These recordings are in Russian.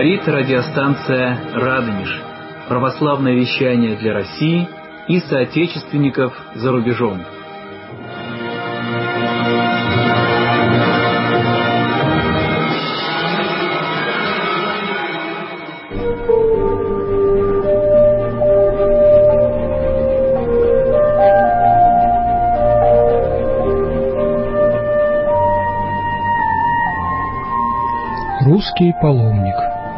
Говорит радиостанция «Радонеж». Православное вещание для России и соотечественников за рубежом. Русский паломник.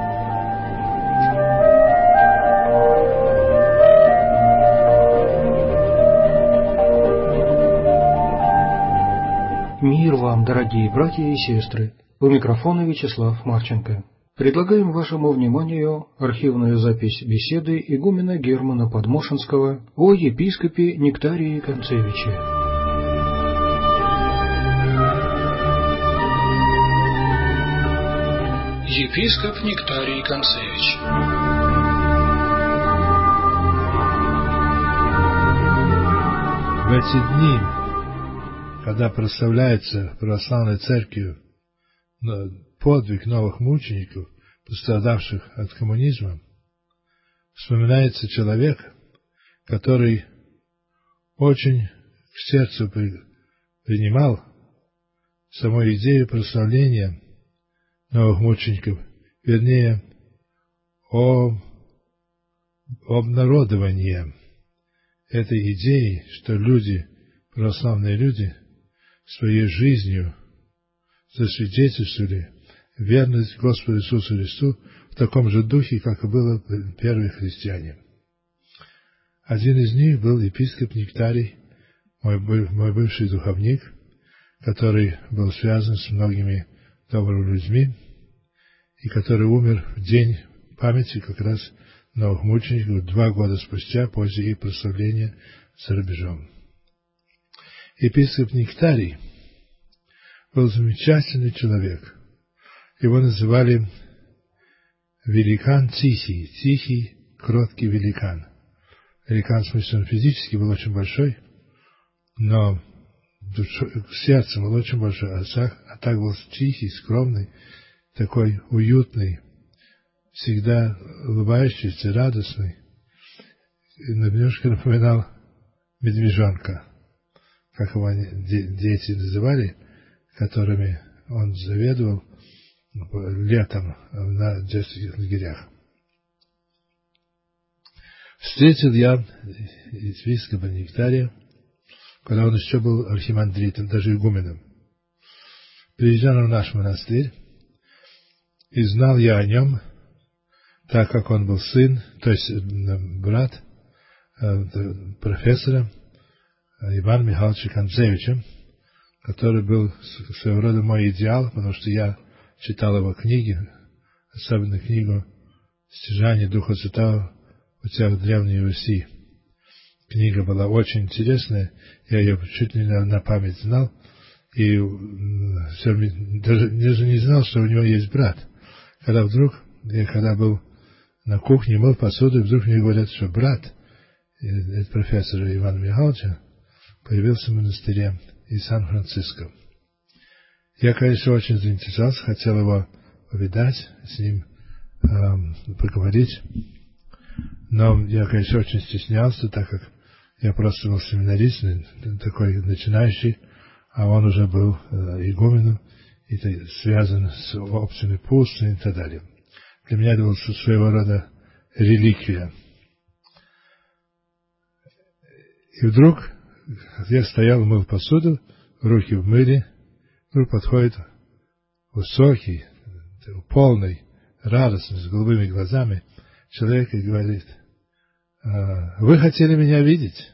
Мир вам, дорогие братья и сестры! У микрофона Вячеслав Марченко. Предлагаем вашему вниманию архивную запись беседы игумена Германа Подмошенского о епископе Нектарии Концевиче. Епископ Нектарий Концевич. В эти дни, когда прославляется православной церковью подвиг новых мучеников, пострадавших от коммунизма, вспоминается человек, который очень к сердцу принимал саму идею прославления новых мучеников, вернее, обнародование этой идеи, что люди, православные люди, своей жизнью засвидетельствовали верность Господу Иисусу Христу в таком же духе, как и было первые христиане. Один из них был епископ Нектарий, мой бывший духовник, который был связан с многими добрыми людьми, и который умер в день памяти как раз новых мучеников 2 года спустя, после их прославления за рубежом. Епископ Нектарий был замечательный человек. Его называли великан Тихий, тихий, кроткий великан. Великан, в смысле, он физически был очень большой, но сердцем был очень большой, а так был тихий, скромный, такой уютный, всегда улыбающийся, радостный. И немножко напоминал медвежонка, как его дети называли, которыми он заведовал летом на детских лагерях. Встретил я епископа Нектария, когда он еще был архимандритом, даже игуменом. Приезжал в наш монастырь, и знал я о нем, так как он был сын, то есть брат профессора Ивана Михайловича Концевича, который был своего рода мой идеал, потому что я читал его книги, особенно книгу «Стяжание Духа Святого у тебя в Древней Руси». Книга была очень интересная, я ее чуть ли на память знал, и даже не знал, что у него есть брат. Когда вдруг, когда был на кухне, мыл посуду, и вдруг мне говорят, что брат профессора Ивана Михайловича появился в монастыре из Сан-Франциско. Я, конечно, очень заинтересовался, хотел его повидать, с ним поговорить, но я, конечно, очень стеснялся, так как я просто был семинарист, такой начинающий, а он уже был игуменом, и связан с опциями пустыни и так далее. Для меня это был своего рода реликвия. И вдруг я стоял, мыл посуду, руки в мыле, вдруг подходит высокий, полный, радостный, с голубыми глазами человек и говорит: «Вы хотели меня видеть?»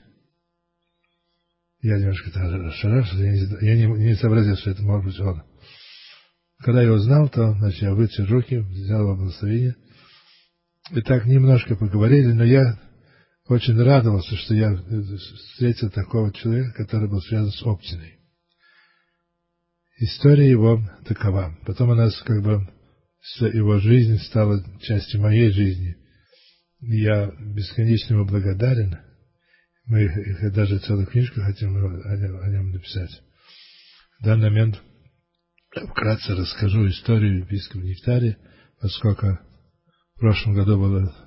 Я немножко ошарашился, я не сообразил, что это может быть он. Когда я узнал, то я вытер руки, взял его благословение. И так немножко поговорили, но я очень радовался, что я встретил такого человека, который был связан с Оптиной. История его такова. Потом она его жизнь стала частью моей жизни. Я бесконечно ему благодарен. Мы даже целую книжку хотим о нем написать. В данный момент вкратце расскажу историю епископа Нектария, поскольку В прошлом году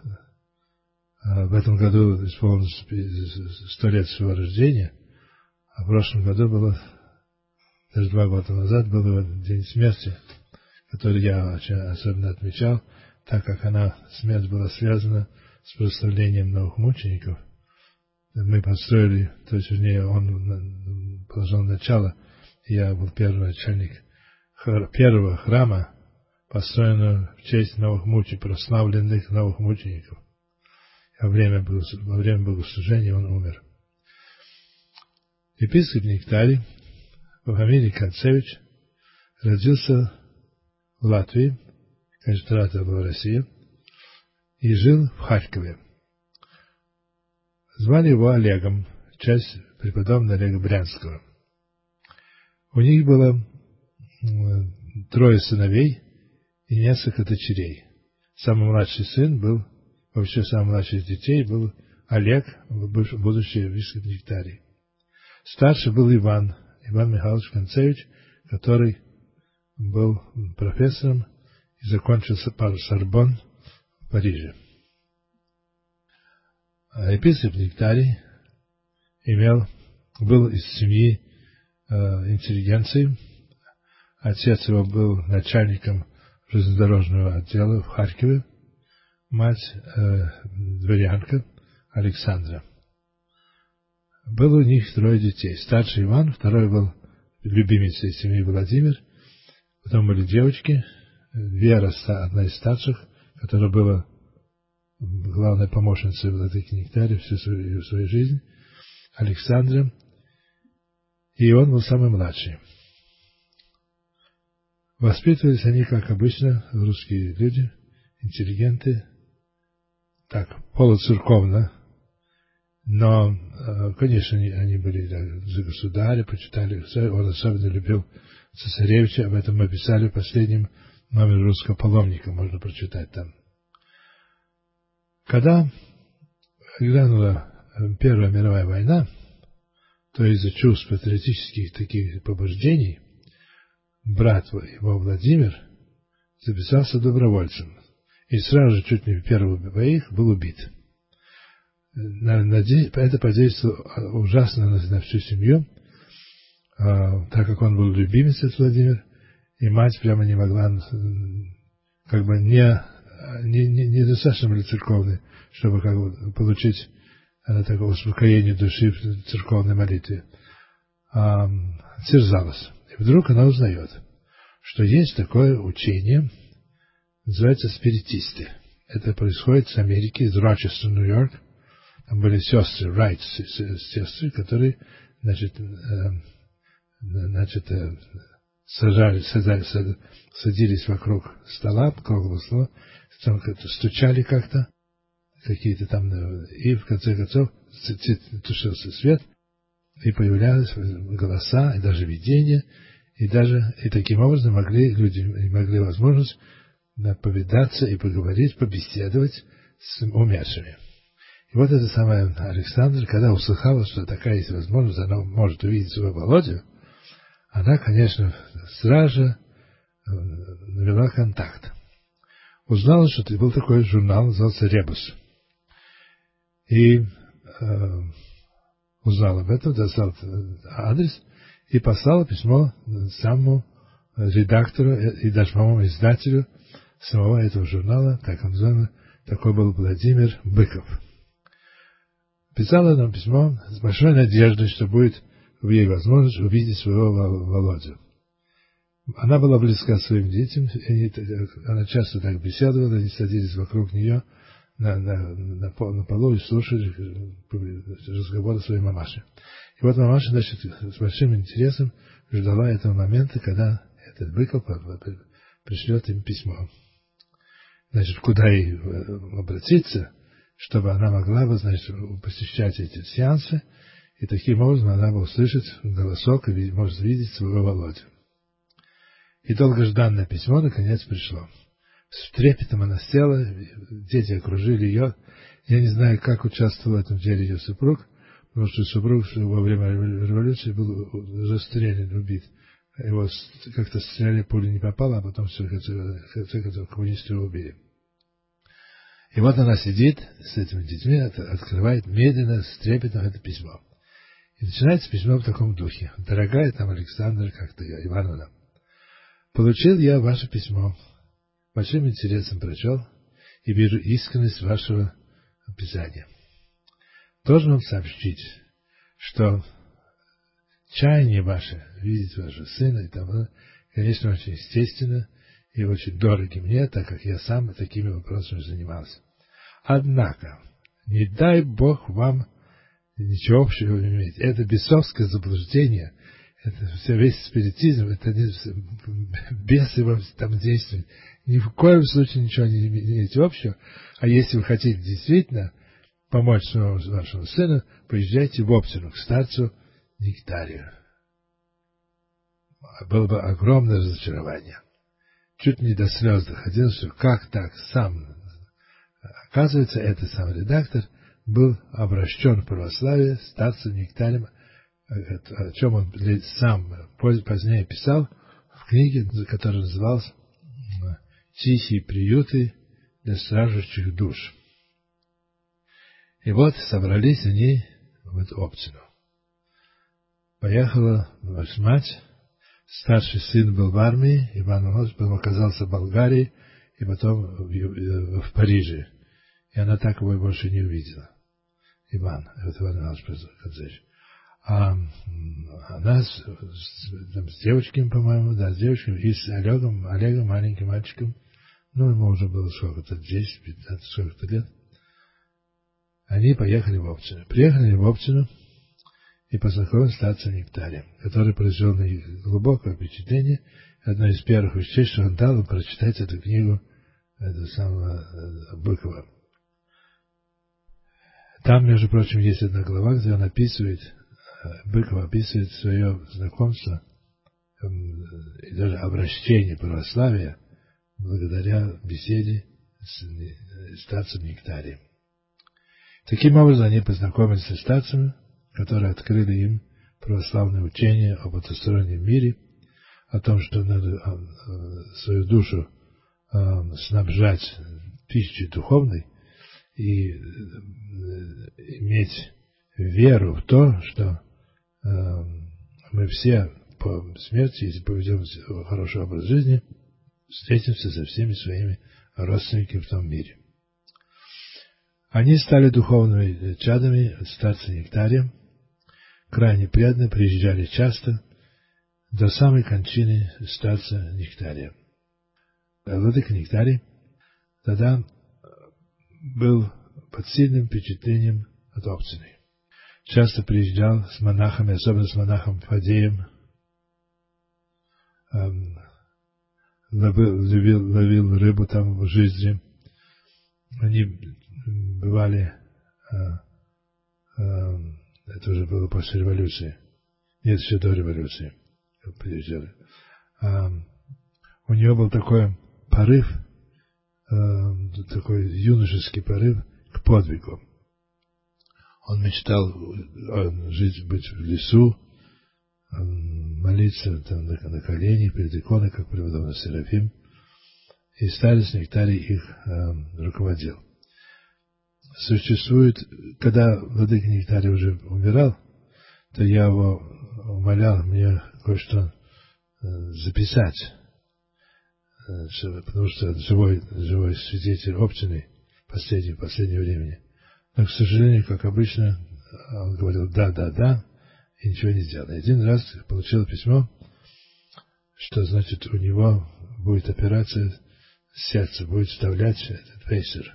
в этом году исполнилось 100 лет своего рождения, а в прошлом году даже 2 года назад был его день смерти, который я очень особенно отмечал, так как смерть была связана с прославлением новых мучеников. Мы построили, то есть, вернее, он положил начало, я был первый начальник первого храма, построенного в честь новых мучеников, прославленных новых мучеников. Во время богослужения он умер. Епископ Нектарий по фамилии Концевич родился в Латвии, конечно, это была Россия, и жил в Харькове. Звали его Олегом, часть преподобного Олега Брянского. У них было 3 сыновей и несколько дочерей. Самый младший сын был, вообще самый младший из детей был Олег, будущий епископ Нектарий. Старший был Иван Михайлович Концевич, который был профессором и закончил Сорбонн в Париже. Епископ Нектарий был из семьи интеллигенции. Отец его был начальником железнодорожного отдела в Харькове, мать дворянка Александра. Было у них 3 детей. Старший Иван, второй был любимицей семьи Владимир, потом были девочки, Вера, одна из старших, которая была главной помощницей владыки Нектария всю свою жизнь, Александра, и он был самый младший. Воспитывались они, как обычно, русские люди, интеллигенты, так, полуцерковно, но, конечно, они были за государя, почитали, он особенно любил цесаревича, об этом мы писали в последнем номере русского паломника, можно прочитать там. Когда грянула Первая мировая война, то из-за чувств патриотических таких побуждений брат его Владимир записался добровольцем и сразу же чуть не в первых боях был убит. Это подействовало ужасно на всю семью, так как он был любимец Владимир, и мать прямо не могла, как бы недостаточно были церковные, чтобы как бы получить такое успокоение души в церковной молитве. Терзалась. И вдруг она узнает, что есть такое учение, называется спиритисты. Это происходит с Америки, из Рочестера, Нью-Йорк. Там были сестры, Райт, сестры, которые, садились вокруг стола, круглого стола, стучали как-то, какие-то там, и в конце концов тушился свет, и появлялись голоса, и даже видения, и таким образом люди могли возможность повидаться и поговорить, побеседовать с умершими. И вот эта самая Александра, когда услыхала, что такая есть возможность, она может увидеть своего Володю, она, конечно, сразу же навела контакт. Узнала, что был такой журнал, назывался «Ребус». И узнала об этом, достала адрес и послала письмо самому редактору и даже, по-моему, издателю самого этого журнала, так он называемый, такой был Владимир Быков. Писала нам письмо с большой надеждой, что будет в ей возможность увидеть своего Володю. Она была близка к своим детям, она часто так беседовала, они садились вокруг нее на полу и слушали разговоры своей мамаши. И вот мамаша, с большим интересом ждала этого момента, когда этот Быков пришлет им письмо. Куда ей обратиться, чтобы она могла бы, посещать эти сеансы, и таким образом она бы услышать голосок и может видеть своего Володю. И долгожданное письмо наконец пришло. С трепетом она села, дети окружили ее. Я не знаю, как участвовал в этом деле ее супруг, потому что супруг во время революции был расстрелян, убит. Его как-то стреляли, пуля не попала, а потом в конце концов коммунисты его убили. И вот она сидит с этими детьми, открывает медленно, с трепетом это письмо. И начинается письмо в таком духе. Дорогая там Александра, как-то Ивановна, получил я ваше письмо, большим интересом прочел и вижу искренность вашего писания. Должен вам сообщить, что чаяние ваше, видеть вашего сына, и тому, конечно, очень естественно и очень дороги мне, так как я сам такими вопросами занимался. Однако, не дай Бог вам ничего общего иметь. Это бесовское заблуждение, это все весь спиритизм, это бесы вам там действуют. Ни в коем случае ничего не имеете общего. А если вы хотите действительно помочь вашему сыну, поезжайте в Оптину к старцу Нектарию. Было бы огромное разочарование. Чуть не до слез доходило, что как так сам. Оказывается, этот сам редактор был обращен в православие старцем Нектарием, о чем он сам позднее писал в книге, которая называлась «Тихие приюты для страждущих душ». И вот собрались они в Оптину. Поехала ваша мать, старший сын был в армии, Иван Иванович оказался в Болгарии и потом в Париже. И она так его больше не увидела. Иван Иванович Кадзевич. А она с девочками, по-моему, да, с девочками, и с Олегом маленьким мальчиком, ну, ему уже было сколько-то, 10, 15, сколько-то лет, они поехали в Оптину. Приехали в Оптину и познакомились с старцем Нектарием, который произвел на них глубокое впечатление. Одно из первых вещей, что он дал им прочитать эту книгу этого самого Быкова. Там, между прочим, есть одна глава, где он описывает, Быков описывает свое знакомство и даже обращение православия благодаря беседе с старцем Нектарием. Таким образом, они познакомились со старцами, которые открыли им православное учение об потустороннем мире, о том, что надо свою душу снабжать пищей духовной и иметь веру в то, что мы все по смерти, если поведем хороший образ жизни, встретимся со всеми своими родственниками в том мире. Они стали духовными чадами старца Нектария, крайне преданно, приезжали часто, до самой кончины старца Нектария. Владыка Нектарий тогда был под сильным впечатлением от Оптины. Часто приезжал с монахами, особенно с монахом Фадеем, ловил рыбу там в Жиздре. Они бывали, это уже было после революции, нет, еще до революции, приезжали. У него был такой порыв, такой юношеский порыв к подвигу. Он мечтал быть в лесу, молиться там на коленях перед иконой, как преподобный Серафим, и старец Нектарий их руководил. Существует, когда владыка Нектарий уже умирал, то я его умолял мне кое-что записать, потому что живой свидетель Оптины в последнее время. Но, к сожалению, как обычно, он говорил да, и ничего не сделал. И один раз получил письмо, что, значит, у него будет операция сердца, будет вставлять этот пейсер.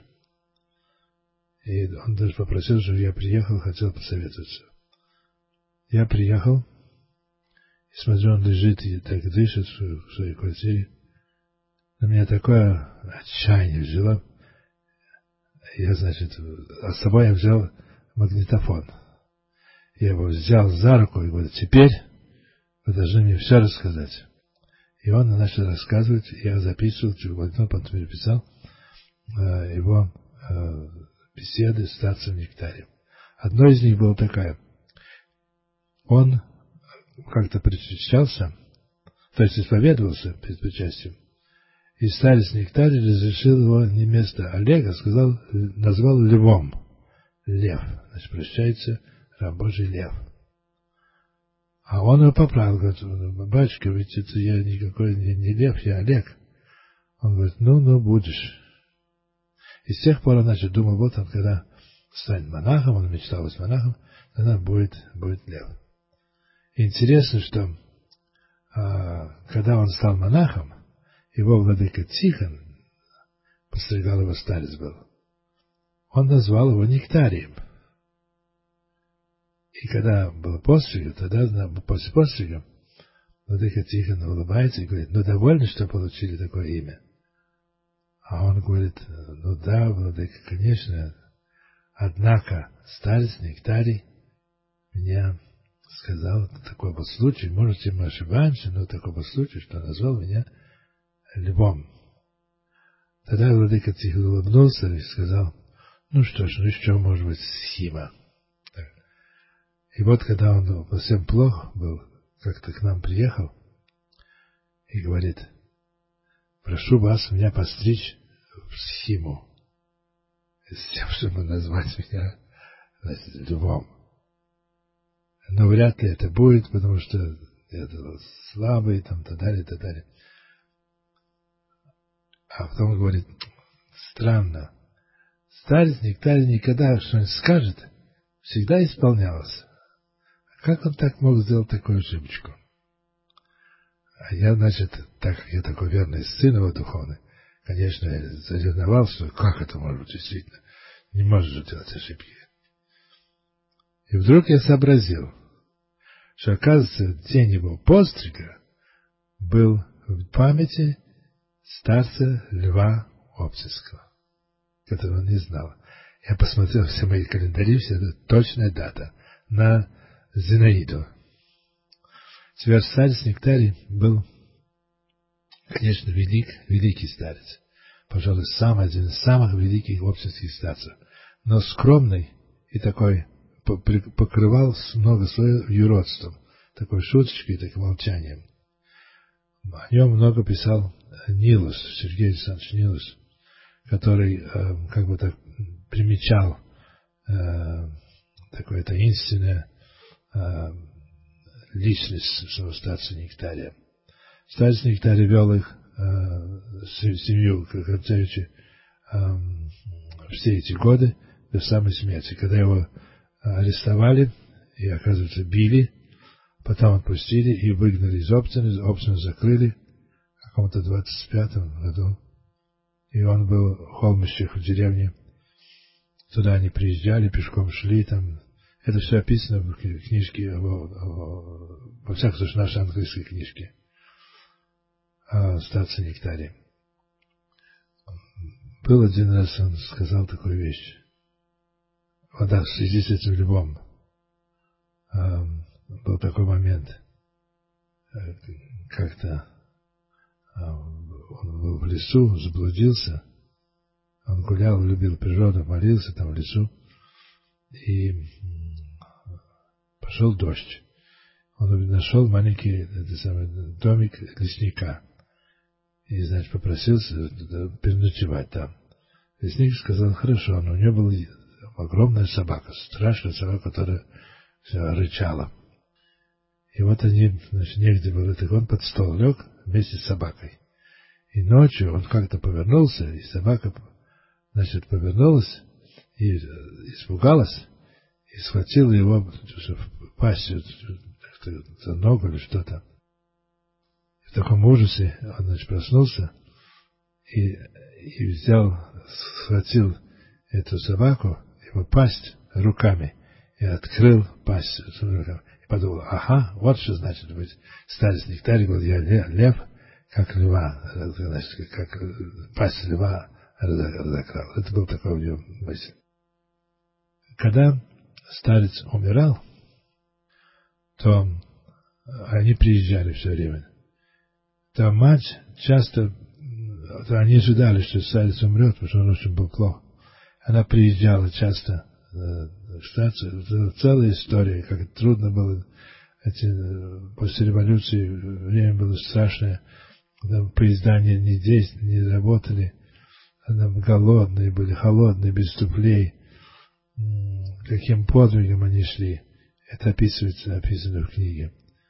И он даже попросил, чтобы я приехал, хотел посоветоваться. Я приехал, и смотрю, он лежит и так дышит в своей квартире. На меня такое отчаяние взяло. Я, значит, с собой я взял магнитофон. Я его взял за руку и говорю: теперь вы должны мне все рассказать. И он начал рассказывать, я записывал, потом переписал его беседы с старцем Нектарием. Одной из них была такая. Он как-то причащался, то есть исповедовался перед причастием, И старец Нектарий разрешил его не вместо Олега, назвал Львом. Лев. Значит, прощается раб Божий Лев. А он его поправил, говорит: батюшка, ведь это я никакой не Лев, я Олег. Он говорит: ну, будешь. И с тех пор он, значит, думал, вот он, когда станет монахом, он мечтал быть монахом, тогда будет Лев. И интересно, что когда он стал монахом, его владыка Тихон, постригал его старец был, он назвал его Нектарием. И когда был постриг, тогда после пострига владыка Тихон улыбается и говорит: ну, довольны, что получили такое имя? А он говорит: ну да, владыка, конечно. Однако старец Нектарий меня сказал, такой был случай, можете, мы ошибаемся, но такой был случай, что он назвал меня Львом. Тогда владыка Тихон улыбнулся и сказал: ну что ж, ну еще может быть схема. И вот когда он совсем плох был, как-то к нам приехал и говорит: прошу вас меня постричь в схиму, с тем, чтобы назвать меня, значит, Львом. Но вряд ли это будет, потому что я слабый, там, так далее. А потом говорит: странно, старец Нектарий никогда что-нибудь скажет, всегда исполнялось. Как он так мог сделать такую ошибочку? А я, значит, так как я такой верный сын его духовный, конечно, я заревновал, что как это может быть действительно, не может же делать ошибки. И вдруг я сообразил, что, оказывается, день его пострига был в памяти старца Льва Обсельского, которого он не знал. Я посмотрел все мои календари, все это точная дата, на Зинаиду. Теперь старец Нектарий был, конечно, великий старец, пожалуй, один из самых великих обсельских старцев, но скромный и такой, покрывал много своим юродством, такой шуточкой, таким молчанием. О нем много писал Нилус, Сергей Александрович Нилус, который как бы так примечал такое таинственное личность своего старца Нектария. Старец Нектарий вел их, семью Карцевича, все эти годы до самой смерти. Когда его арестовали и, оказывается, били, потом отпустили и выгнали из Обсена. Обсен закрыли в каком-то 25-м году. И он был в Холмищах, в деревне. Туда они приезжали, пешком шли там. Это все описано в книжке, во всяком случае, нашей английской книжке о старце Нектарии. Был один раз, он сказал такую вещь. Вот да, в связи с этим Львом был такой момент. Как-то он был в лесу, заблудился. Он гулял, любил природу, молился там в лесу. И пошел дождь. Он нашел маленький домик лесника. И, значит, попросился переночевать там. Лесник сказал: хорошо, но у него была огромная собака, страшная собака, которая все рычала. И вот они, значит, негде было, так он под стол лег вместе с собакой. И ночью он как-то повернулся, и собака, значит, повернулась и испугалась, и схватила его в пастью за ногу или что-то. В таком ужасе он, значит, проснулся и схватил эту собаку, его пасть руками, и открыл пасть руками. И подумал: ага, вот что значит быть старец Нектарий, говорит: я лев, как льва, значит, как пасть льва разокрал. Это был такой у него мысль. Когда старец умирал, то они приезжали все время. То мать часто, они ожидали, что старец умрет, потому что он очень был плох. Она приезжала часто в стацию. Это целая история, как трудно было. После революции время было страшное. поезда не работали, голодные были, холодные, без туфлей. Каким подвигом они шли, это описано в книге.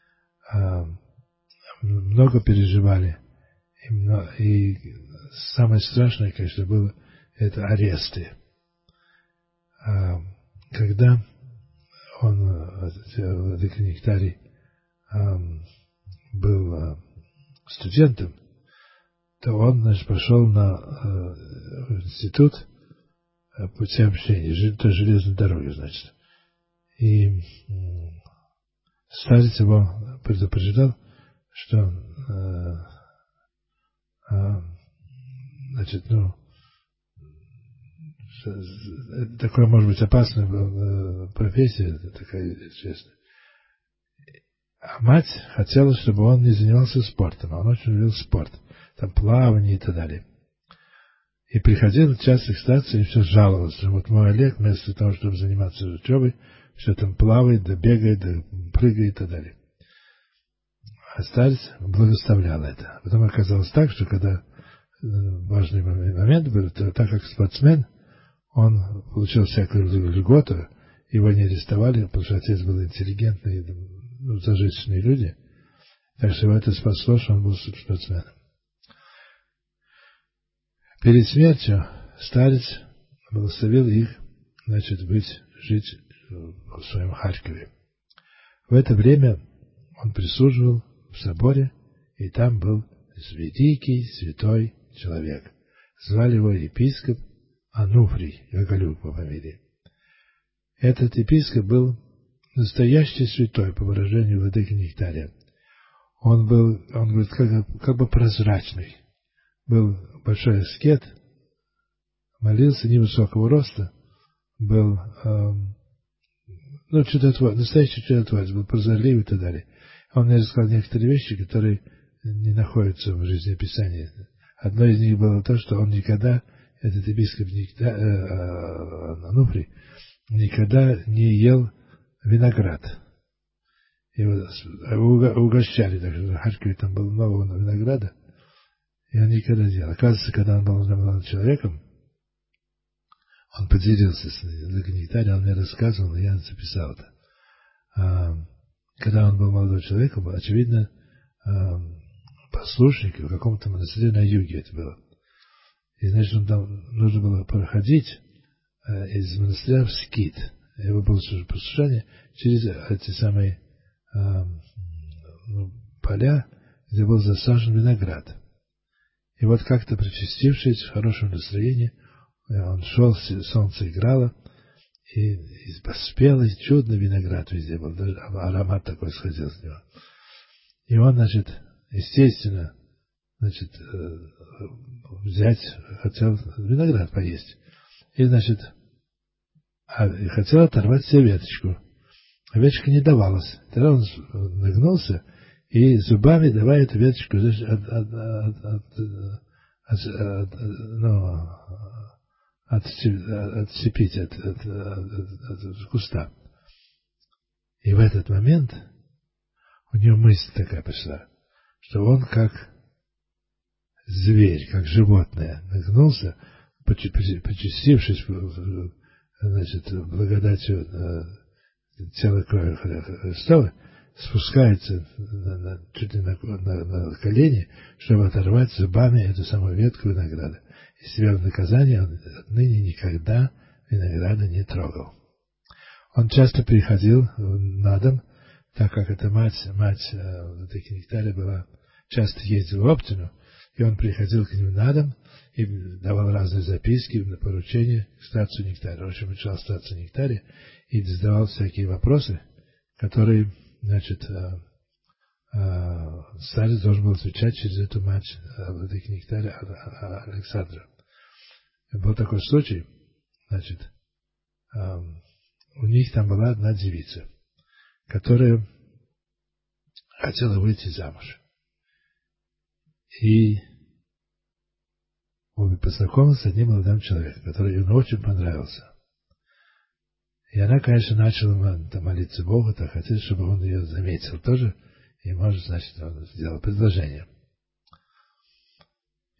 Много переживали. И самое страшное, конечно, было это аресты. Когда Владыка Нектарий был студентом, то он, значит, пошел в институт пути общения, то железной дороги, значит. И старец его предупреждал, что значит, такое, может быть, опасная профессия, такая известная. А мать хотела, чтобы он не занимался спортом, а он очень любил спорт, там плавание и так далее. И приходил часто к старцу и все жаловался. Вот мой Олег, вместо того, чтобы заниматься учебой, все там плавает, да бегает, да прыгает и так далее. А старец благословлял это. Потом оказалось так, что когда важный момент был, то так как спортсмен, он получил всякую льготу, его не арестовали, потому что отец был интеллигентный, зажиточные люди. Так что его это спасло, что он был спортсменом. Перед смертью старец благословил их, значит, жить в своем Харькове. В это время он прислуживал в соборе, и там был великий святой человек. Звали его епископ Ануфрий Гагалюк по фамилии. Этот епископ был настоящий святой, по выражению владыки Нектария. Он говорит, как бы прозрачный. Был большой аскет, молился, невысокого роста, был настоящий чудотворец, был прозорливый и так далее. Он мне рассказал некоторые вещи, которые не находятся в жизнеописании. Одно из них было то, что он никогда, этот епископ Ануфрий, никогда не ел виноград. Его угощали, так что в Харькове там было много винограда, и он никогда не ел. Оказывается, когда он был молодым человеком, он поделился с Нектарием, он мне рассказывал, и я записал это. Когда он был молодым человеком, очевидно, послушник в каком-то монастыре на юге это было. И, значит, нужно было проходить из монастыря в скит. Его было послушание через эти самые поля, где был засажен виноград. И вот как-то причастившись, в хорошем настроении, он шел, солнце играло, и поспел, и чудный виноград везде был, даже аромат такой сходил с него. И он, значит, естественно, значит, хотел виноград поесть. И, значит, хотел оторвать себе веточку. А веточка не давалась. Тогда он нагнулся и зубами давай эту веточку отцепить от куста. И в этот момент у него мысль такая пришла, что он как зверь, как животное, нагнулся, почастившись, значит, благодатью тела крови Христова, спускается чуть ли на колени, чтобы оторвать зубами эту самую ветку винограда. И себе в наказание он отныне никогда винограда не трогал. Он часто приходил на дом, так как эта мать Владыки Нектария была, часто ездила в Оптину, и он приходил к нему на дом и давал разные записки на поручение к старцу Нектарию. Он очень учил старца Нектария и задавал всякие вопросы, которые, значит, старец должен был отвечать через эту мать Владыки Нектария Александра. Был такой случай, значит, у них там была одна девица, которая хотела выйти замуж. И он познакомился с одним молодым человеком, который ему очень понравился. И она, конечно, начала молиться Богу, так хотела, чтобы он ее заметил тоже, и, может, значит, он сделал предложение.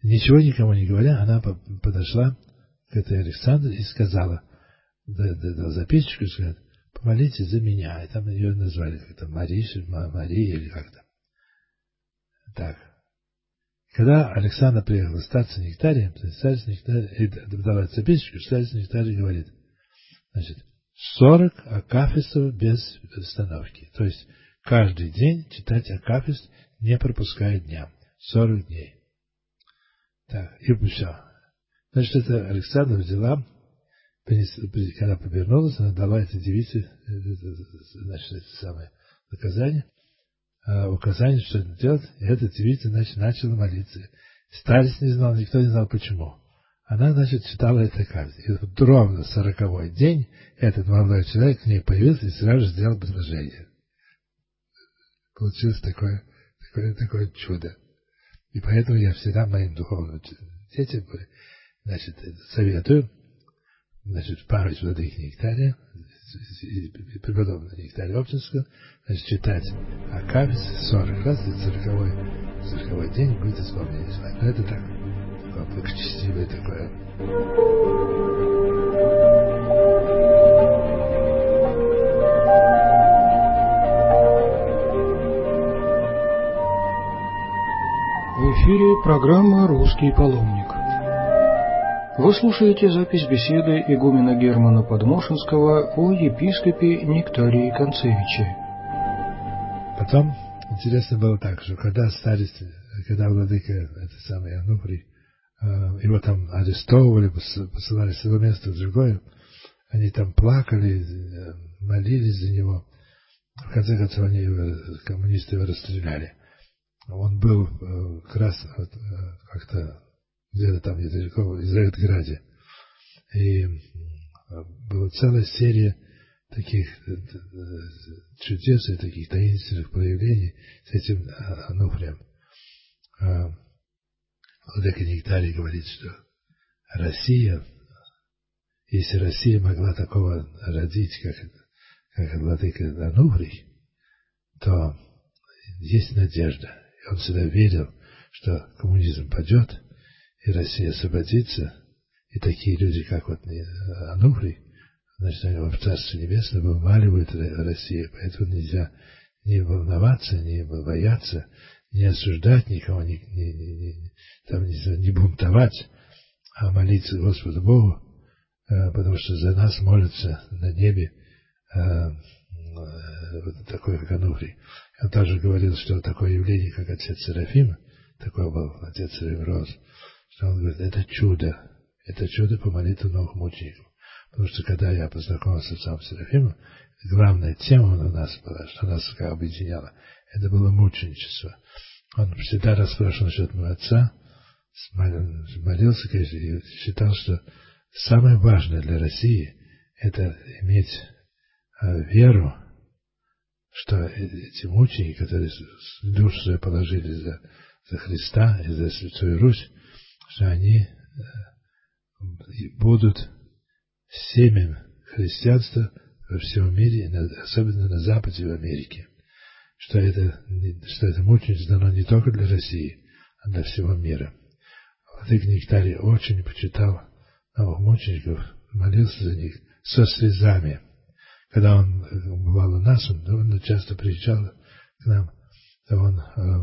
Ничего никому не говоря, она подошла к этой Александре и сказала, дала записочку, сказала, помолитесь за меня. И там ее назвали как-то Мария или как-то. Так. Когда Александра приехала старца Нектария, старец Нектарий дала записочку, старец Нектарий говорит, значит, 40 акафистов без остановки. То есть каждый день читать акафист, не пропуская дня. 40 дней. Так, и все. Значит, это Александра взяла, когда повернулась, она дала этой девице, значит, это самое указание, что это делать, и эта девица, значит, начала молиться. Старец не знал, никто не знал почему. Она, значит, читала это каждый. И вот ровно 40-й день этот молодой человек к ней появился и сразу же сделал предложение. Получилось такое чудо. И поэтому я всегда моим духовным детям, значит, советую, значит, в память владыки Нектария, преподобного Нектария Обчинского, значит, читать акафист 40 раз, и 40-й день будет исполнение с вами. Но это так, благочестивое такое. В эфире программа «Русский паломник». Вы слушаете запись беседы игумена Германа Подмошенского о епископе Нектарии Концевиче. Потом интересно было так, что когда владыка, это самый Ануфрий, его там арестовывали, посылали с одного места в другое, они там плакали, молились за него. В конце концов, коммунисты его расстреляли. Он был как раз как-то где-то там недалеко, в Израильграде. И была целая серия таких чудес и таких таинственных проявлений с этим Ануфрием. Владыка Нектарий говорит, что Россия, если Россия могла такого родить, как владыка Ануфрий, то есть надежда. И он всегда верил, что коммунизм падет, и Россия освободится, и такие люди, как вот Ануфрий, значит, они в Царстве Небесном вымаливают Россию, поэтому нельзя не волноваться, не бояться, не осуждать никого, не бунтовать, а молиться Господу Богу, потому что за нас молится на небе вот такой, как Ануфрий. Он также говорил, что такое явление, как отец Серафим, такой был отец Серафим, что он говорит, это чудо по молитве новых мучеников. Потому что когда я познакомился с отцом Серафимом, главная тема у нас была, что нас объединяло, это было мученичество. Он всегда расспрашивал насчет моего отца, молился, конечно, и считал, что самое важное для России это иметь веру, что эти мученики, которые душу свою положили за Христа и за Святую Русь, что они будут семенем христианства во всем мире, особенно на Западе, в Америке. Что это мученичество дано не только для России, а для всего мира. Владыка Нектарий очень почитал новых мучеников, молился за них со слезами. Когда он бывал у нас, он часто приезжал к нам, то он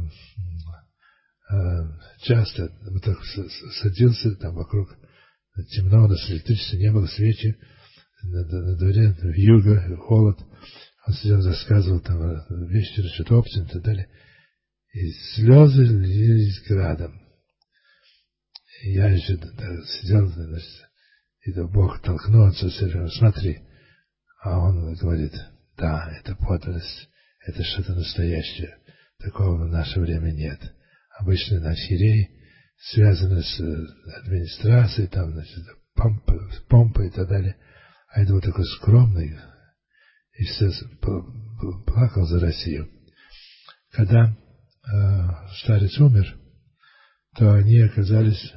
часто вот так садился, там вокруг темно, у нас электричества не было, свечи, на дворе вьюга, холод. Он сидел, рассказывал там вещи, насчет опций и так далее. И слезы лились градом. И я еще сидел, значит, и Бог толкнул отца Серафима, смотри. А он говорит, да, это подлость, это что-то настоящее. Такого в наше время нет. Обычно архиерей связаны с администрацией, там, значит, помпой и так далее. А это вот такой скромный, и все плакал за Россию. Когда старец умер, то они оказались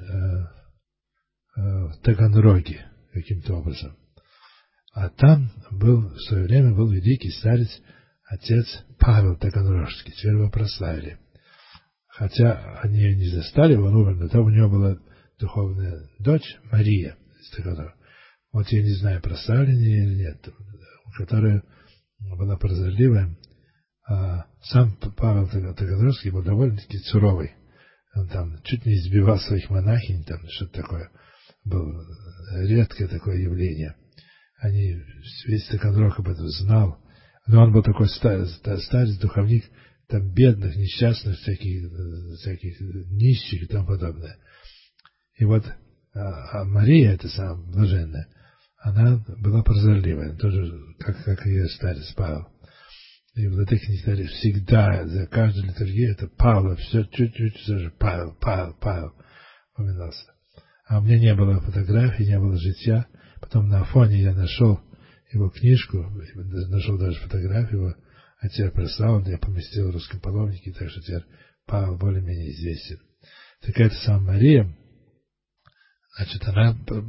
в Таганроге каким-то образом. А там в свое время был великий старец, отец Павел Таганрожский, теперь его прославили. хотя они ее не застали, он умер, но там у него была духовная дочь Мария, вот я не знаю, прославление или нет, которая была прозорливая. Сам Павел Таганрогский был довольно-таки суровый. Он там чуть не избивал своих монахинь, там что-то такое. Было редкое такое явление. Весь Таганрог об этом знал. Но он был такой старец, духовник, там бедных, несчастных, всяких нищих и тому подобное. И вот Мария, эта самая блаженная, она была прозорливая, тоже как и ее старец Павел. И владыка Нектарий всегда, за каждую литургию, это Павла, все чуть-чуть даже Павел упоминался. А у меня не было фотографий, не было жития. Потом на Афоне я нашел его книжку, нашел даже фотографию его, а теперь прославлен, я поместил в русском паломнике, так что теперь Павел более-менее известен. Так эта самая Мария, значит, она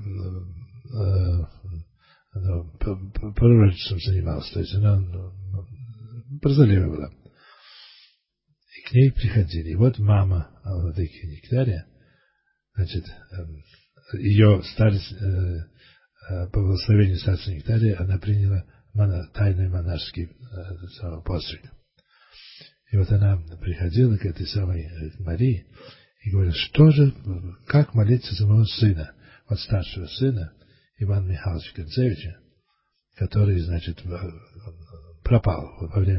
пророчеством занималась, то есть она прозорливая была. И к ней приходили. И вот мама владыки Нектария, значит, ее старец, по благословению старца Нектария, она приняла тайный монашеский постриг. И вот она приходила к этой самой Марии и говорит, как молиться за моего сына, вот старшего сына, Ивана Михайловича Концевича, который, значит, пропал во время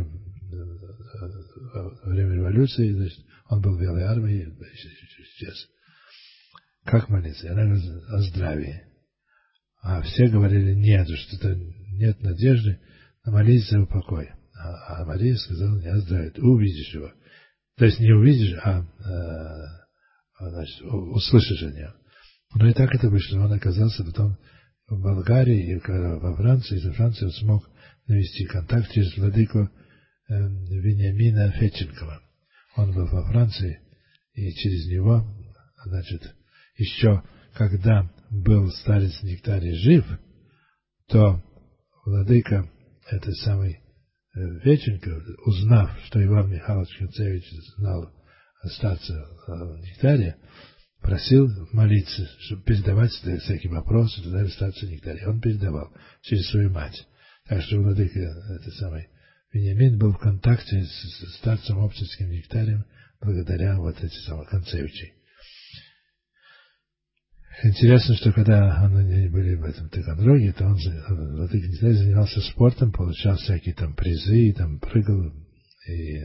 революции, значит, он был в Белой армии, исчез. Как молиться? Она говорит, о здравии. А все говорили, нет, что-то нет надежды, но молись за упокой. А Мария сказала, не о здравии, ты увидишь его. То есть не увидишь, значит, услышишь о нем. Но и так это вышло. Он оказался потом в Болгарии и во Франции. Из Франции он смог навести контакт через владыку Вениамина Федченкова. Он был во Франции, и через него, значит, еще когда был старец Нектарий жив, то владыка этой самой Федченков, узнав, что Иван Михайлович Концевич знал о старце Нектария, просил молиться, чтобы передавать всякие вопросы, туда старцу Нектария. Он передавал через свою мать. Так что владыка этой самой Вениамин был в контакте с старцем Обширским Нектарием благодаря вот этим самым Концевичей. Интересно, что когда они были в этом Таганроге, то владыка Нектарий занимался спортом, получал всякие там призы, там прыгал, и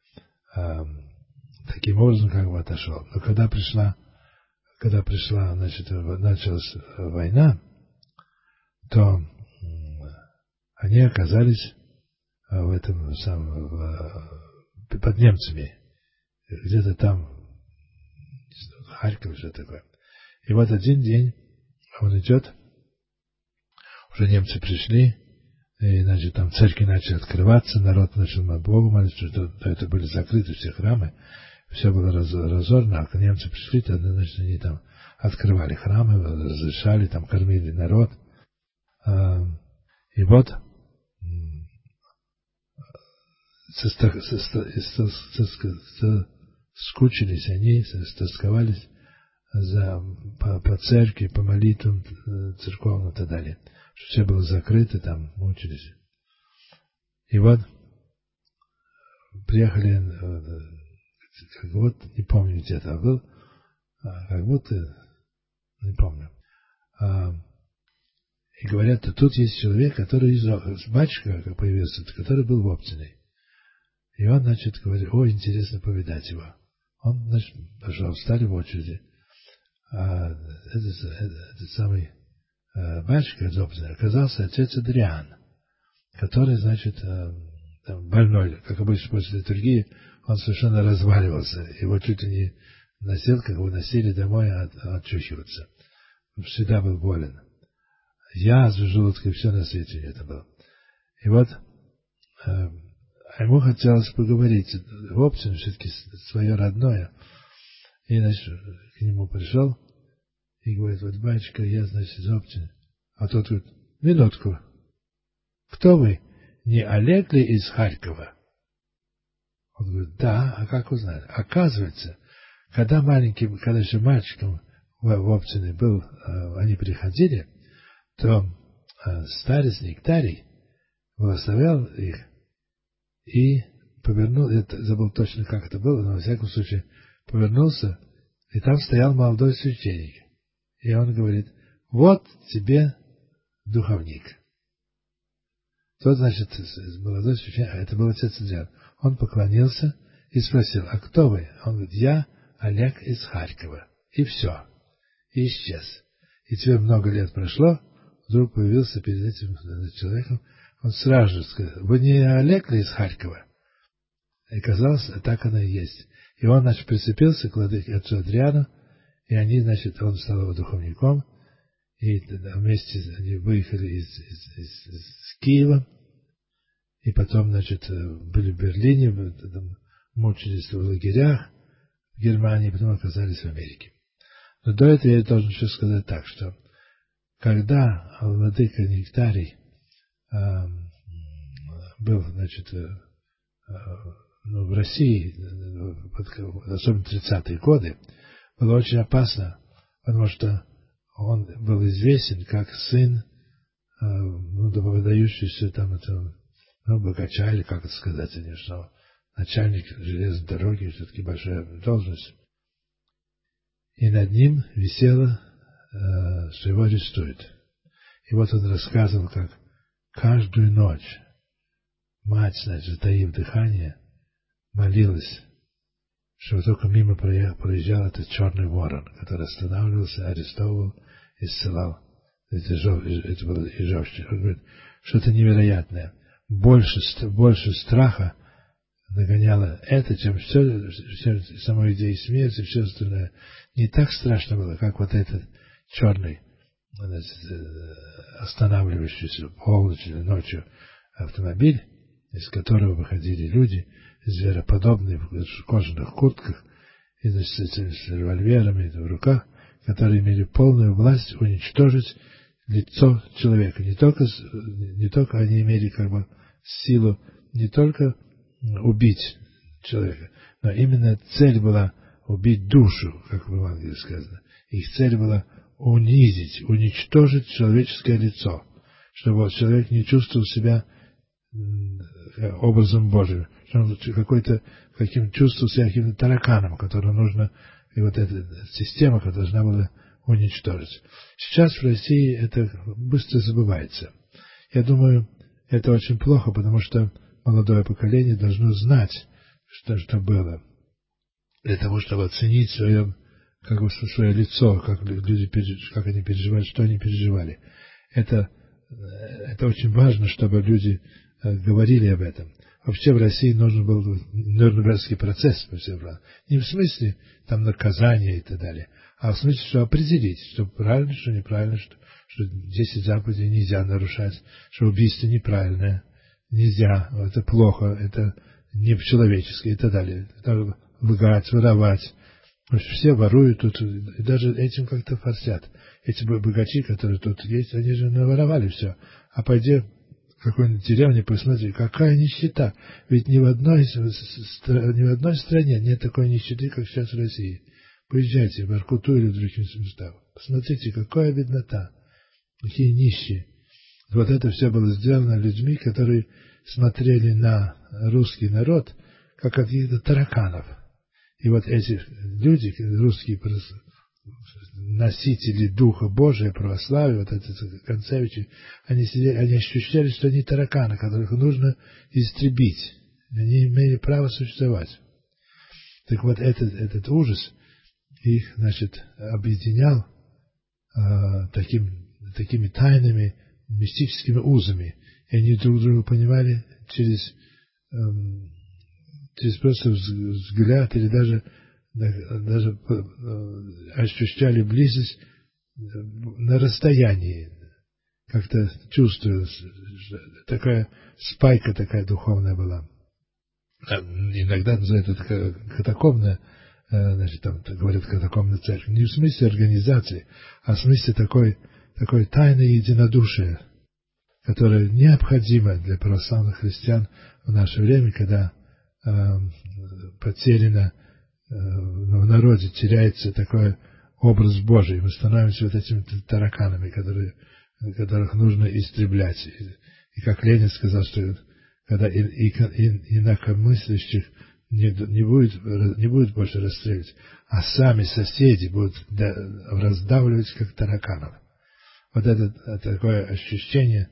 таким образом как бы отошел. Но когда пришла, значит, началась война, то они оказались в этом самом, под немцами, где-то там, Харьков, что такое. И вот один день он идет, уже немцы пришли, и, значит, там церкви начали открываться, народ начал на Богу молиться, что это были закрыты все храмы, все было разорно, а когда немцы пришли, тогда, значит, они там открывали храмы, разрешали, там кормили народ. И вот скучились они, стосковались по церкви, по молитвам церковным и так далее. Что все было закрыто, там мучились. И вот приехали, как будто, не помню, где это был, как будто, не помню. И говорят, что тут есть человек, который батюшка, как появился, который был в Оптиной. И он, значит, говорит, интересно повидать его. Он, значит, пошел, встали в очереди. Этот самый батюшка из Оптиной оказался отец Адриан, который, значит, там, больной, как обычно после литургии, он совершенно разваливался. Его чуть ли не носилках выносили домой отчухиваться. Он всегда был болен. Язвы желудка, все на свете это было. И вот ему хотелось поговорить в Оптине, все-таки свое родное. И, значит, к нему пришел и говорит, вот, батюшка, я, значит, из Оптины. А тот говорит, минутку, кто вы? Не Олег ли из Харькова? Он говорит, да, а как узнали? Оказывается, когда еще мальчиком в Обцине был, они приходили, то старец Нектарий благословлял их и повернул, я забыл точно, как это было, но во всяком случае повернулся, и там стоял молодой священник. И он говорит, вот тебе духовник. Тот, значит, молодой священник, это был отец Адриан. Он поклонился и спросил, а кто вы? Он говорит, я Олег из Харькова. И все. И исчез. И теперь много лет прошло, вдруг появился перед этим человеком, он сразу же сказал, вы не Олег ли из Харькова? И казалось, так оно и есть. И он, значит, прицепился к владыке отцу Адриану, и они, значит, он стал его духовником, и вместе они выехали из Киева, и потом, значит, были в Берлине, там, мучились в лагерях в Германии, потом оказались в Америке. Но до этого я должен еще сказать так, что когда владыка Нектарий был, значит, в России, особенно 30-е годы, было очень опасно, потому что он был известен как сын выдающийся там этого, богача, или как это сказать, что начальник железной дороги, все-таки большая должность. И над ним висело, что его арестуют. И вот он рассказывал, как каждую ночь мать, значит, затаив дыхание, молилась, что только мимо проезжал этот черный ворон, который останавливался, арестовывал и ссылал. Это было и жестче. Он говорит, что-то невероятное. Больше страха нагоняло это, чем все самой идеи смерти, все остальное. Не так страшно было, как вот этот черный, останавливающийся полночь или ночью автомобиль, из которого выходили люди, звероподобные, в кожаных куртках, и, значит, с револьверами в руках, которые имели полную власть уничтожить лицо человека. Не только они имели как бы силу не только убить человека, но именно цель была убить душу, как в Евангелии сказано. Их цель была унизить, уничтожить человеческое лицо, чтобы человек не чувствовал себя образом Божьим, что он чувствовал себя каким-то тараканом, которого нужно, и вот эта система, которая должна была уничтожить. Сейчас в России это быстро забывается. Я думаю, это очень плохо, потому что молодое поколение должно знать, что было, для того, чтобы оценить свое лицо, как люди как они переживали, что они переживали. Это очень важно, чтобы люди говорили об этом. Вообще в России нужен был Нюрнбергский процесс по всем правилам. Не в смысле там наказания и так далее, а в смысле, что определить, что правильно, что неправильно, что 10 заповедей нельзя нарушать, что убийство неправильное, нельзя, это плохо, это не человеческое и так далее. Это лгать, воровать. Все воруют тут, и даже этим как-то форсят. Эти богачи, которые тут есть, они же наворовали все. А пойди в какой-нибудь деревне, посмотри, какая нищета. Ведь ни в одной стране нет такой нищеты, как сейчас в России. Поезжайте в Воркуту или в других местах. Посмотрите, какая беднота. Какие нищие. Вот это все было сделано людьми, которые смотрели на русский народ, как каких-то тараканов. И вот эти люди, русские носители Духа Божия, православия, вот эти концевичи, они ощущали, что они тараканы, которых нужно истребить. Они имели право существовать. Так вот, этот ужас их, значит, объединял такими тайными, мистическими узами. И они друг друга понимали через просто взгляд, или даже ощущали близость на расстоянии. Как-то чувствуя, такая спайка такая духовная была. Иногда называют это катакомная, значит, там говорят катакомная церковь. Не в смысле организации, а в смысле такой тайное единодушие, которое необходимо для православных христиан в наше время, когда потеряно, в народе теряется такой образ Божий. Мы становимся вот этими тараканами, которых нужно истреблять. И как Ленин сказал, что когда инакомыслящих не будет больше расстреливать, а сами соседи будут раздавливать как тараканов. Вот это такое ощущение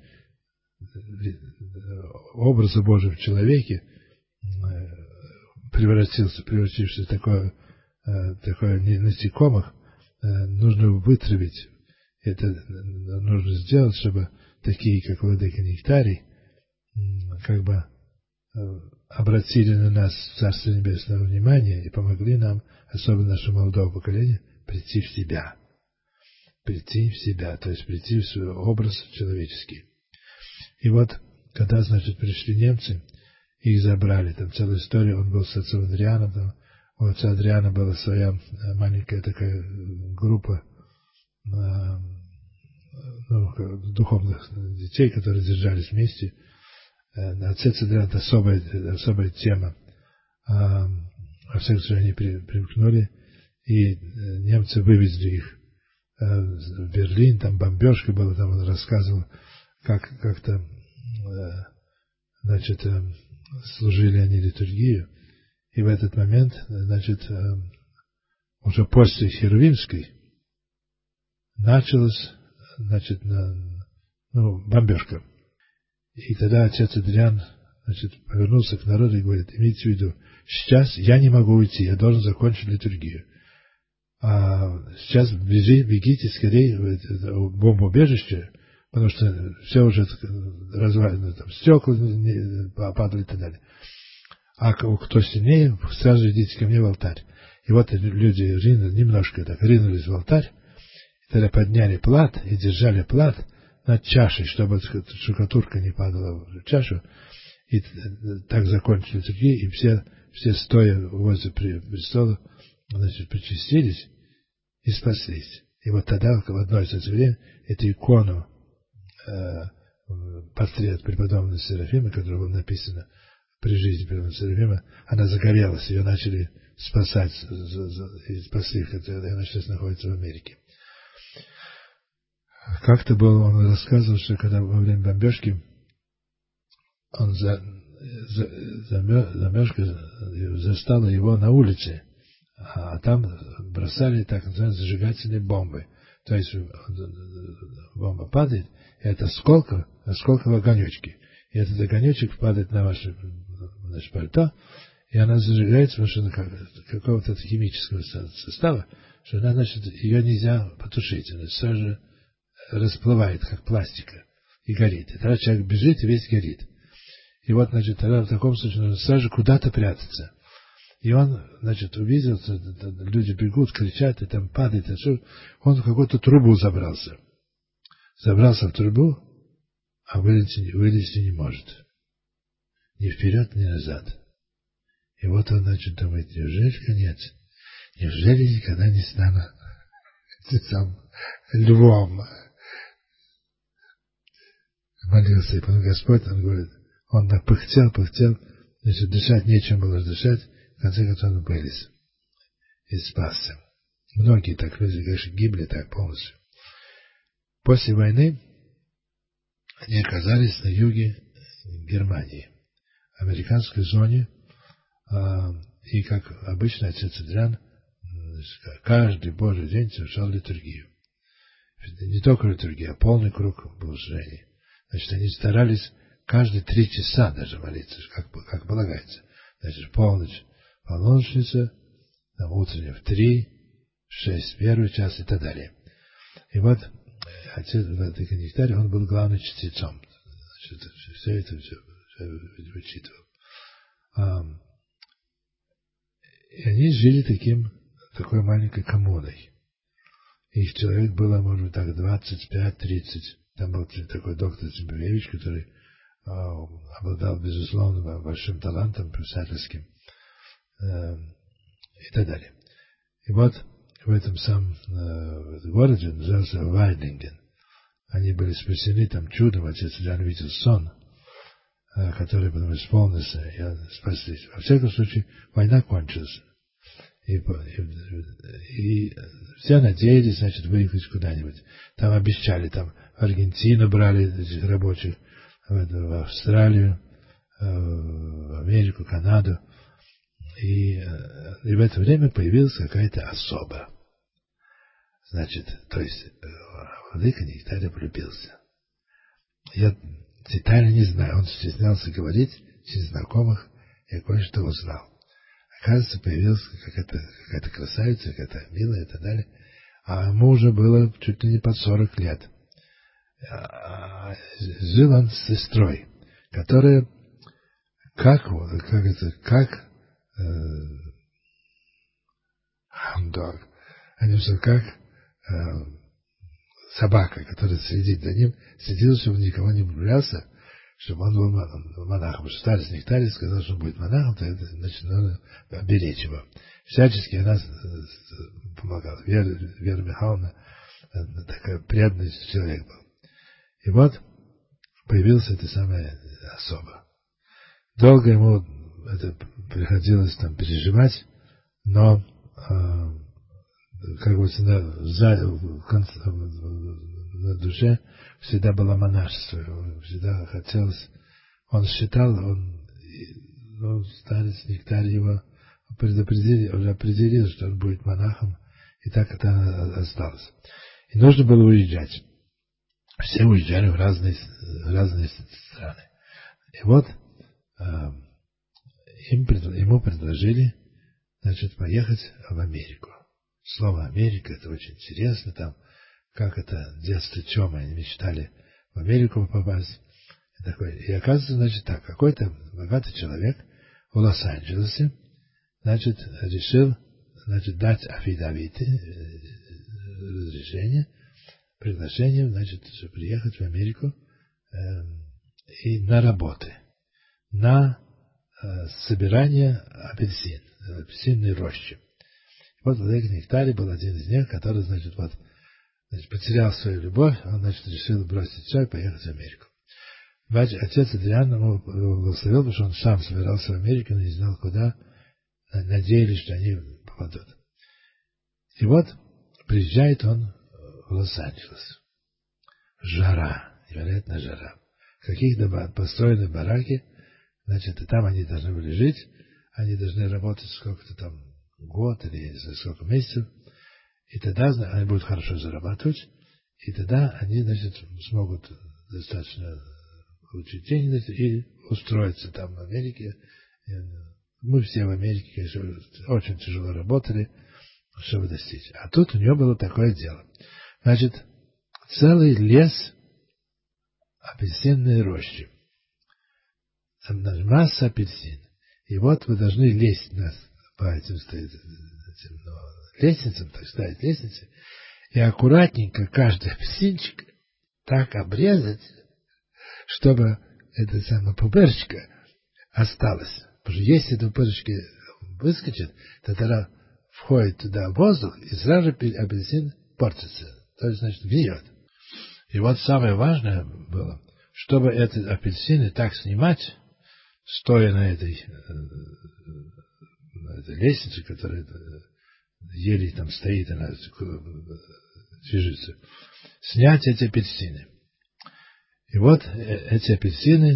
образа Божьего в человеке превратившись в такое насекомых, нужно вытравить. Это нужно сделать, чтобы такие, как владыка Нектарий, как бы обратили на нас Царство Небесного внимание и помогли нам, особенно нашему молодому поколению, прийти в себя. Прийти в себя, то есть прийти в свой образ человеческий. И вот, когда, значит, пришли немцы, их забрали, там целая история, он был с отцом Адрианом, там, у отца Адриана была своя маленькая такая группа духовных детей, которые держались вместе. Отец Адриан — это особая тема. Во всяком случае, они примкнули, и немцы вывезли их в Берлин, там бомбежка была, там он рассказывал, как-то, значит, служили они литургию, и в этот момент, значит, уже после Херувимской началась, значит, бомбежка. И тогда отец Адриан, значит, повернулся к народу и говорит: имейте в виду, сейчас я не могу уйти, я должен закончить литургию. А сейчас бегите скорее в бомбоубежище, потому что все уже развалено, там стекла падали и так далее. А кто сильнее, сразу же идите ко мне в алтарь. И вот люди немножко так ринулись в алтарь, и тогда подняли плат и держали плат над чашей, чтобы штукатурка не падала в чашу. И так закончили литургию, и все стоя возле престола, значит, причастились и спаслись. И вот тогда, в одно из этих времен, эту икону, портрет преподобного Серафима, который был написан при жизни преподобного Серафима, она загорелась, ее начали спасать и спасли, хотя она сейчас находится в Америке. Как-то он рассказывал, что когда во время бомбежки бомбежка застала его на улице, а там бросали так называемые зажигательные бомбы. То есть бомба падает, и это осколковые огонечки. И этот огонечек падает на ваше пальто, и она зажигается, потому что какого-то химического состава, что она, значит, ее нельзя потушить, она сразу же расплывает, как пластика, и горит. И тогда человек бежит, и весь горит. И вот, значит, тогда в таком случае нужно сразу же куда-то прятаться. И он, значит, увидел, люди бегут, кричат, и там падает, он в какую-то трубу забрался. Забрался в трубу, а вылезти не может. Ни вперед, ни назад. И вот он, значит, думает: неужели конец? Неужели никогда не стану сам львом? Молился, и потом Господь, он говорит, он так пыхтел, значит, дышать нечем было дышать, в конце концов он вылез и спасся. Многие так, люди, конечно, гибли так полностью. После войны они оказались на юге Германии, в американской зоне, и, как обычно, отец Адриан каждый Божий день совершал литургию. Не только литургия, а полный круг богослужений. Значит, они старались каждые 3 часа даже молиться, как полагается. Значит, полночь, полночница, утренняя в 3, в 6 первый час и так далее. И вот отец владыка Нектарий, он был главным чтецом. Значит, все это вычитывал. И они жили такой маленькой коммуной. Их человек было, может быть, так 25-30. Там был такой доктор Цимбалевич, который обладал, безусловно, большим талантом писательским и так далее. И вот в этом самом городе, назывался Вайдинген, они были спасены там чудом, отец Адриан видел сон, который потом исполнился, и спаслись. Во всяком случае, война кончилась. И все надеялись, значит, выехать куда-нибудь. Там обещали, там в Аргентину брали этих рабочих, в Австралию, в Америку, Канаду. И в это время появилась какая-то особа. Значит, то есть владыка Нектарий влюбился. Я детально не знаю, он стеснялся говорить, через знакомых я кое-что узнал. Оказывается, появилась какая-то красавица, какая-то милая и так далее. А ему уже было чуть ли не под 40 лет. Жил он с сестрой, которая как собака, которая следит за ним, следил, чтобы никого не влюблялся, чтобы он был монахом. Потому что старец Нектарий сказал, что он будет монахом, то это, значит, надо беречь его. Всячески она помогала. Вера Михайловна такой преданный человек был. И вот появилась эта самая особа. Долго ему это приходилось там переживать, но как бы на душе всегда было монашество, всегда хотелось, он считал, старец Нектарий его определил, что он будет монахом, и так это осталось. И нужно было уезжать. Все уезжали в разные страны. И вот ему предложили, значит, поехать в Америку. Слово Америка — это очень интересно, там, как это детство Тёмы, они мечтали в Америку попасть. И оказывается, значит, так, какой-то богатый человек в Лос-Анджелесе, значит, решил, значит, дать афидавиты, разрешение, приглашение, значит, чтобы приехать в Америку и на работы, на собирание апельсинной рощи. Вот владыка Нектарий был один из них, который, значит, потерял свою любовь, он, значит, решил бросить все и поехать в Америку. Отец Адриан ему благословил, потому что он сам собирался в Америку, но не знал куда, надеялись, что они попадут. И вот приезжает он в Лос-Анджелес. Жара, невероятная жара. Каких-то построены бараки, значит, и там они должны были жить, они должны работать сколько-то там, год или за сколько месяцев, и тогда они будут хорошо зарабатывать, и тогда они, значит, смогут достаточно получить деньги и устроиться там в Америке. Мы все в Америке, конечно, очень тяжело работали, чтобы достичь. А тут у него было такое дело. Значит, целый лес апельсинной рощи. Там масса апельсин. И вот вы должны лезть по этим лестницам, так ставить лестницы, и аккуратненько каждый апельсинчик так обрезать, чтобы эта самая пупырочка осталась. Потому что если эта пупырочка выскочит, то тогда входит туда воздух, и сразу же апельсин портится. То есть, значит, гниет. И вот самое важное было, чтобы эти апельсины так снимать, стоя на этой лестнице, которая еле там стоит, она движется, снять эти апельсины. И вот эти апельсины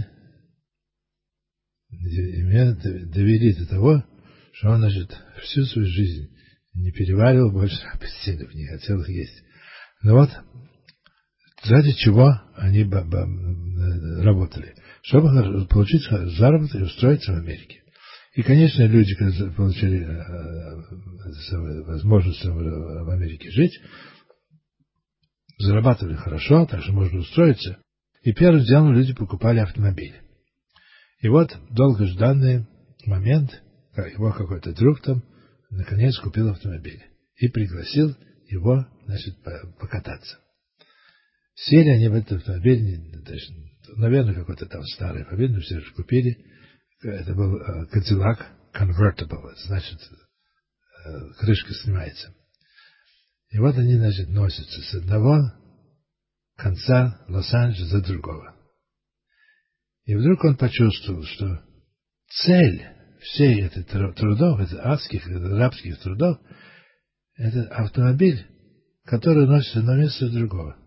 меня довели до того, что он, значит, всю свою жизнь не переваривал больше апельсинов, не хотел их есть. Но вот ради чего они работали? Чтобы получить заработок и устроиться в Америке. И, конечно, люди, когда получили возможность в Америке жить, зарабатывали хорошо, так что можно устроиться. И первым делом люди покупали автомобили. И вот долгожданный момент, его какой-то друг там наконец купил автомобиль и пригласил его, значит, покататься. Сели они в этот автомобиль, наверное, какой-то там старый автомобиль, но все же купили. Это был Cadillac Convertible, значит, крышка снимается. И вот они, значит, носятся с одного конца Лос-Анджелеса до другого. И вдруг он почувствовал, что цель всей этой трудов, этих адских, рабских трудов, это автомобиль, который носит одно место другого.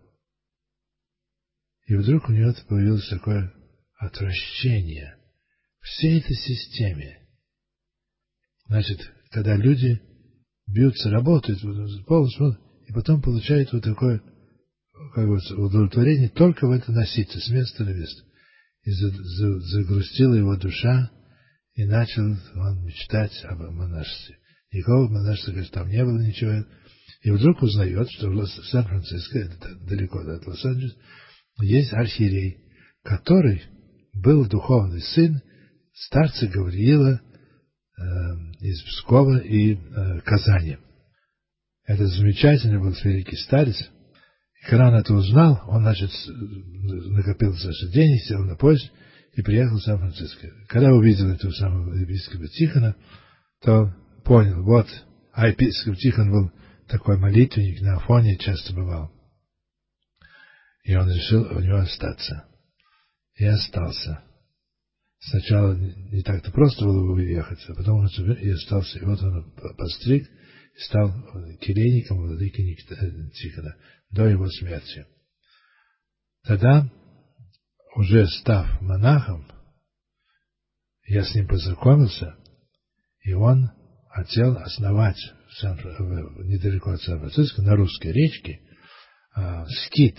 И вдруг у него появилось такое отвращение к всей этой системе. Значит, когда люди бьются, работают полностью, и потом получают вот такое как бы удовлетворение только в это носиться с места на место. И загрустила его душа, и начал он мечтать об монашестве. Никакого монашества, говорит, там не было ничего. И вдруг узнает, что в Сан-Франциско, это далеко от Лос-Анджелеса, есть архиерей, который был духовный сын старца Гавриила из Пскова и Казани. Это замечательный был великий старец. И когда он это узнал, он, значит, накопил денег, сел на поезд и приехал в Сан-Франциско. Когда увидел этого самого епископа Тихона, то понял, вот, а епископ Тихон был такой молитвенник, на Афоне часто бывал. И он решил у него остаться. И остался. Сначала не так-то просто было бы уехать, а потом он и остался. И вот он постриг и стал келейником владыки Тихона до его смерти. Тогда, уже став монахом, я с ним познакомился, и он хотел основать недалеко от Сан-Франциско, на русской речке, скит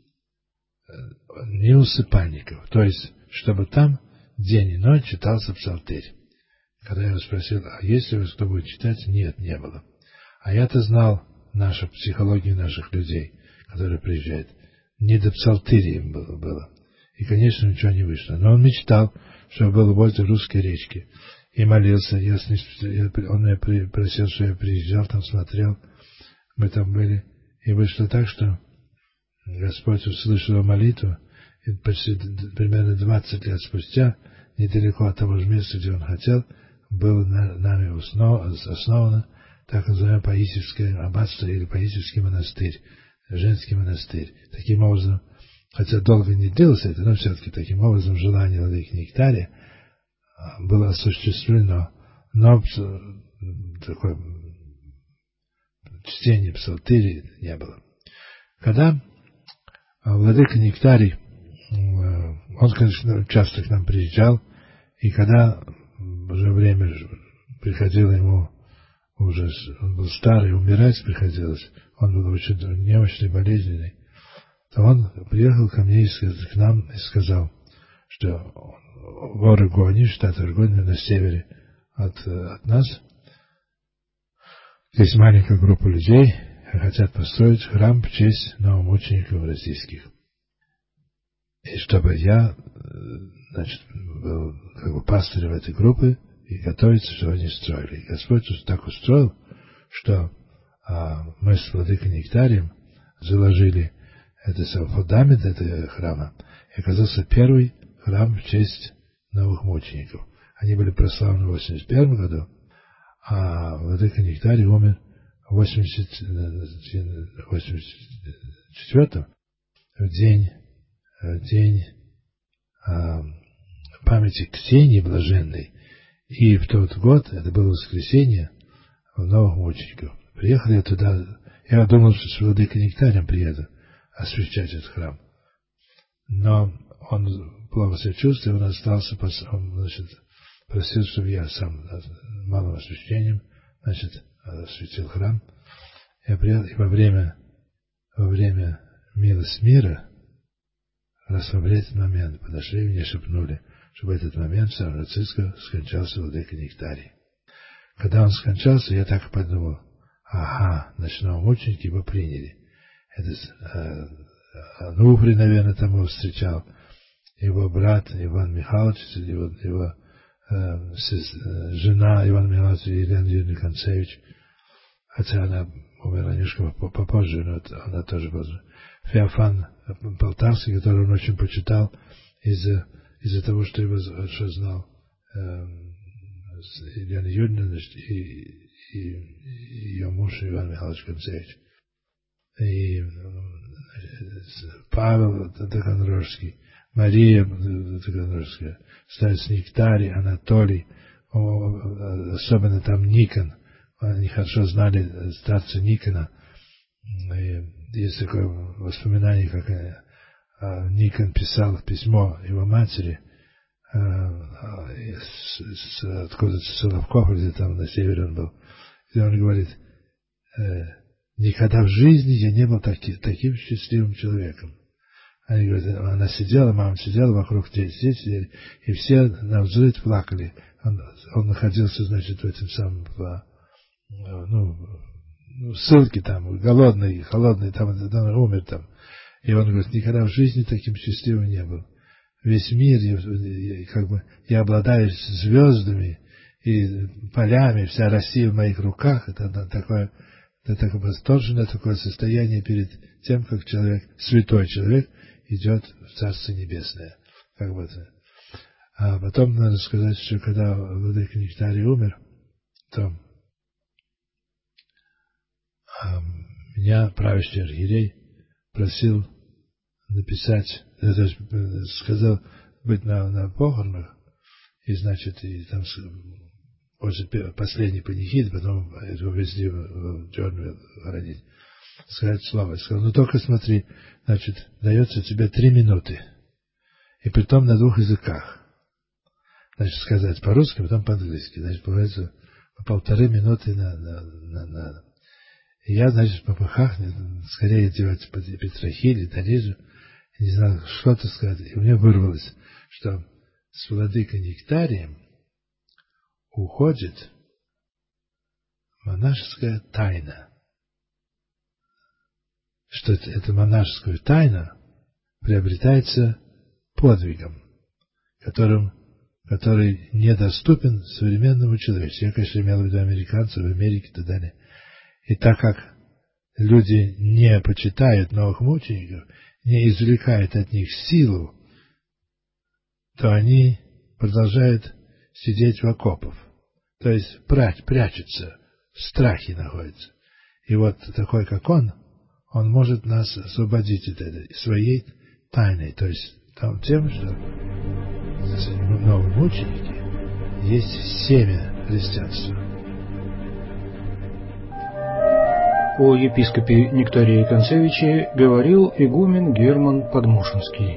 неусыпальников, то есть, чтобы там день и ночь читался псалтырь. Когда я его спросил, а есть ли кто будет читать? Нет, не было. А я-то знал нашу психологию наших людей, которые приезжают. Не до псалтыря им было. И, конечно, ничего не вышло. Но он мечтал, чтобы было возле русской речки. И молился. Он меня просил, что я приезжал, там смотрел. Мы там были. И вышло так, что Господь услышал его молитву. И почти примерно 20 лет спустя, недалеко от того же места, где он хотел, было нами основано так называемое Паисьевское аббатство или Паисьевский монастырь, женский монастырь. Таким образом, хотя долго не длилось это, но все-таки таким образом желание владыки Нектария было осуществлено. Но такое чтение псалтыри не было. Когда владыка Нектарий, он, конечно, часто к нам приезжал, и когда уже время приходило ему, уже он был старый, умирать приходилось, он был очень немощный, болезненный, то он приехал ко мне к нам и сказал, что в Орегоне, штат Орегон, на севере от нас, есть маленькая группа людей, хотят построить храм в честь новомучеников российских. И чтобы я, значит, был как бы пастырем этой группы и готовиться, чтобы они строили. И Господь так устроил, что мы с владыкой Нектарием заложили фундамент этого храма, и оказался первый храм в честь новых мучеников. Они были прославлены в 1981 году, а владыка Нектарий умер в 1984 в день памяти Ксении Блаженной. И в тот год, это было воскресенье, новых мучеников. Приехал я туда, я думал, что с владыкой Нектарием приеду освящать этот храм. Но он плохо себя чувствовал, он остался, он, значит, просил, чтобы я сам малым освящением, значит, осветил храм. Я приехал, и во время милость мира, раз в этот момент подошли и мне шепнули, чтобы в этот момент в Сан-Франциско скончался владыка Нектарий. Когда он скончался, я так подумал, ага, значит, новомученики его приняли. Это Ануфрий, наверное, там его встречал, его брат Иван Михайлович, его жена Иван Михайлович Елена Юрьевна Концевич, хотя она умерла немножко попозже, но она тоже была. Феофан Полтавский, которого он очень почитал из-за того, что его хорошо знал Елена Юрьевна и ее муж Иван Михайлович Концевич. И Павел Таганрожский, Мария, старец Нектарий, Анатолий, особенно там Никон. Они хорошо знали старца Никона. И есть такое воспоминание, как Никон писал письмо его матери, откуда-то с Соловков, где там на севере он был, где он говорит: никогда в жизни я не был таким счастливым человеком. Они говорят, она сидела, мама сидела, вокруг дети сидели, и все навзрыд плакали. Он находился, значит, в этом самом, в ссылке там, голодный, холодный, там умер там. И он говорит, никогда в жизни таким счастливым не был. Весь мир, я обладаю звездами и полями, вся Россия в моих руках. Это такое восторженное такое состояние перед тем, как человек, святой человек, идет в Царство Небесное. А потом надо сказать, что когда владыка Нектарий умер, то меня правящий архиерей просил написать, сказал быть на похоронах, и значит, и там после последней панихиды, потом его везли в Джорнвилл хоронить, сказать слово. Сказал, только смотри, значит, дается тебе 3 минуты, и притом на 2 языках. Значит, сказать по-русски, потом по-английски. Значит, получается по 1,5 минуты на. И я, значит, по пыхах, скорее одевать петрохиль, тализу, не знал, что-то сказать. И у меня вырвалось, что с владыкой Нектарием уходит монашеская тайна. Что эта монашеская тайна приобретается подвигом, который недоступен современному человеку. Я, конечно, имел в виду американцев в Америке и так далее. И так как люди не почитают новых мучеников, не извлекают от них силу, то они продолжают сидеть в окопах. То есть прячутся, в страхе находятся. И вот такой, как он может нас освободить от этой своей тайной. То есть тем, что новые мученики есть семя христианства. О епископе Нектарии Концевиче говорил игумен Герман Подмошенский.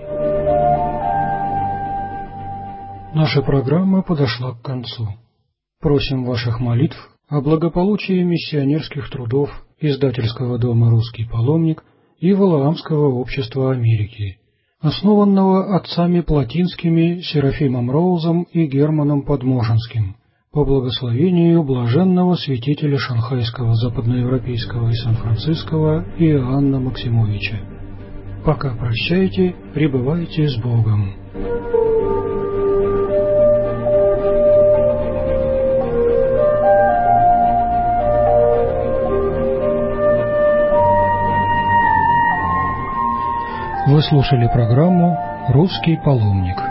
Наша программа подошла к концу. Просим ваших молитв о благополучии миссионерских трудов издательского дома «Русский паломник» и Валаамского общества Америки, основанного отцами Плотинскими Серафимом Роузом и Германом Подмошенским, по благословению блаженного святителя Шанхайского, Западноевропейского и Сан-Франциского Иоанна Максимовича. Пока прощайте, пребывайте с Богом. Вы слушали программу «Русский паломник».